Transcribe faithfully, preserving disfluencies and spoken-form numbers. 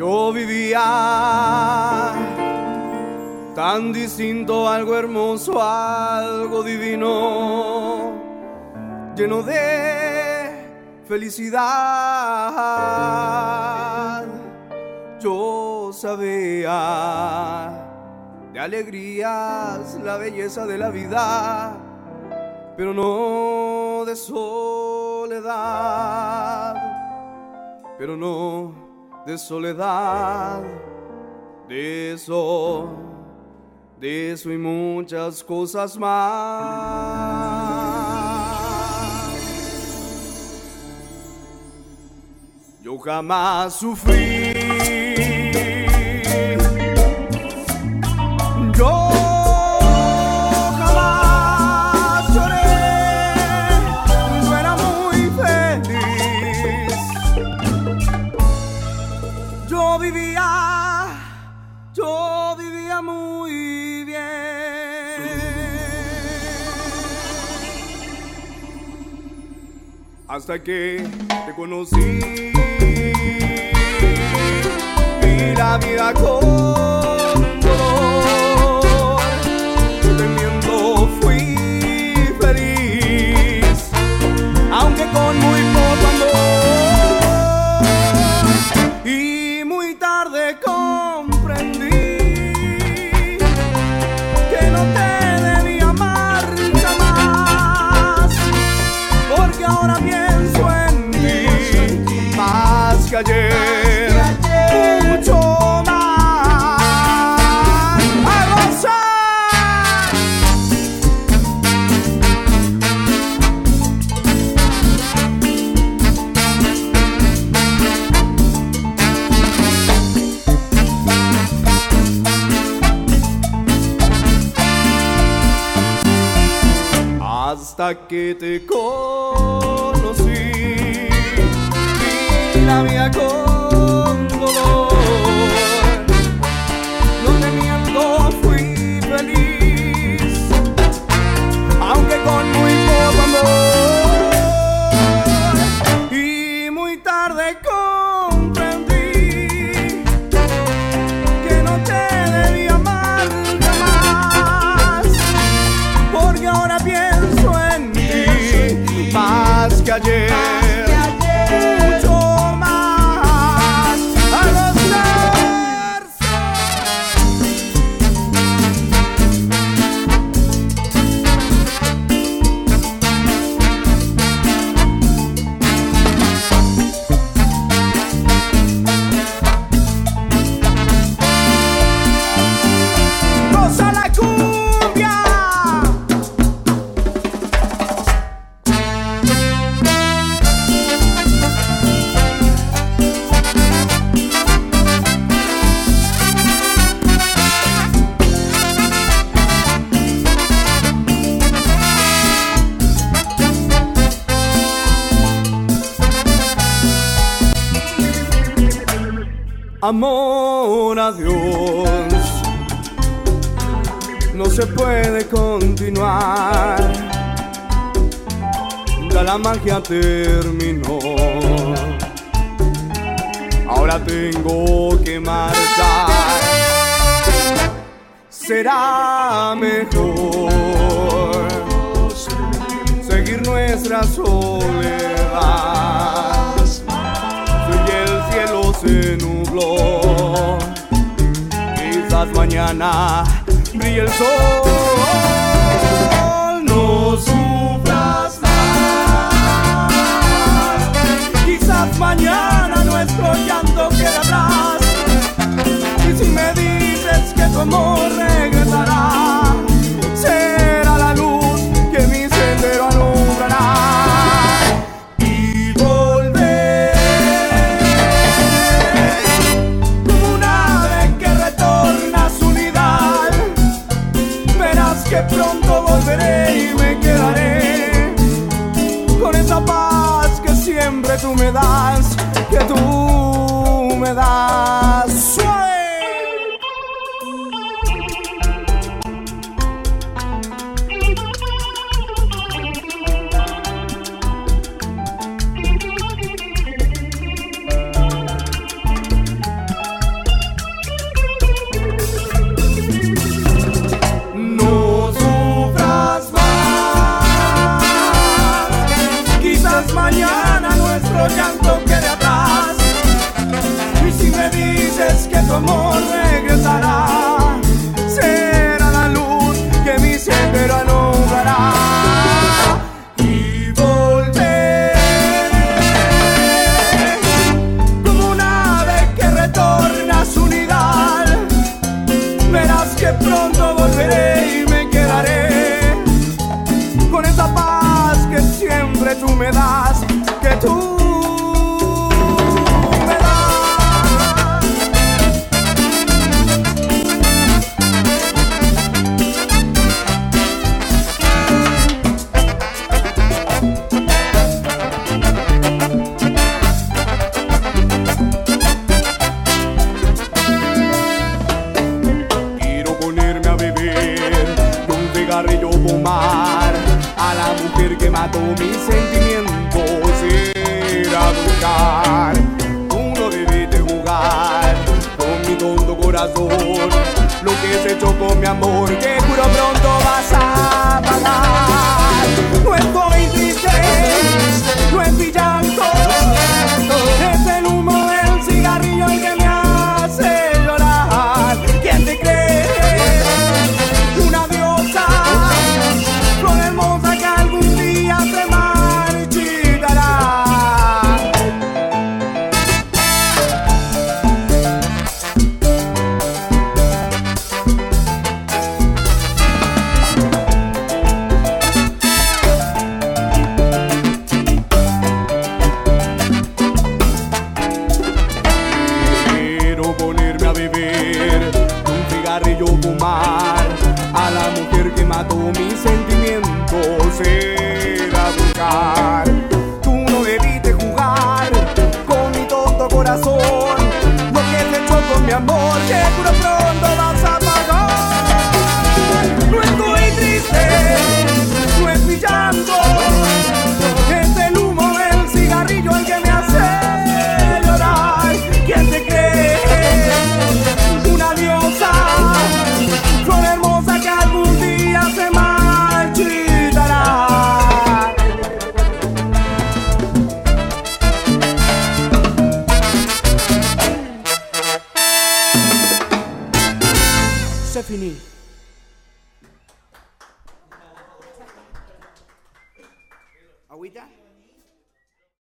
yo vivía tan distinto, algo hermoso, algo divino, lleno de felicidad. Yo sabía de alegrías, la belleza de la vida, pero no de soledad, pero no de soledad, de eso, de eso y muchas cosas más. Yo jamás sufrí, yo jamás lloré, yo era muy feliz, yo vivía, yo vivía muy bien, hasta que te conocí y la vida con dolor, temiendo fui feliz, aunque con muy poco amor, y muy tarde comprendí que no te debí amar jamás, porque ahora pienso en ti más que ayer, mucho más. ¡A gozar! Hasta que te conocí y la vida con dolor, no te miento, fui feliz, aunque con muy poco amor, y muy tarde comprendí que no te debí amar jamás, porque ahora pienso en ti más que ayer, mucho más. A gozar. ¡Goza la cumbia! Amor a Dios, no se puede continuar, ya la magia terminó, ahora tengo que marchar, será mejor seguir nuestra soledad, si el cielo se nubló, quizás mañana brille el sol, no sufras más, quizás mañana nuestro llanto quede atrás, y si me dices que tu amor regresará, será la luz que mi sendero alumbrará. Que pronto volveré y me quedaré con esa paz que siempre tú me das, que tú me das. ¡Suave! que pronto volveré y me quedaré con esa paz que siempre tú me das, que tú me das. Quiero ponerme a beber y un cigarrillo fumar a la mujer que mató mis sentimientos, ir a buscar. Tú no debiste jugar con mi tonto corazón, lo que has hecho con mi amor, que juro pronto vas a pagar. No estoy triste, no es mi llanto, es el humo del cigarrillo el que me hace llorar. ¿Quién te cree? Una diosa, flor hermosa que algún día se marchitará. Quiero ponerme a beber, un cigarrillo fumar a la mujer que mató mis sentimientos, ir a buscar. Tú no debiste jugar con mi tonto corazón, lo que has hecho con mi amor, que juro pronto vas a pagar. No estoy triste, no es mi llanto, es el humo del cigarrillo el que me hace llorar. ¿Quién te cree? Una diosa, flor hermosa que algún día se marchitará. Se finí. ¿Agüita?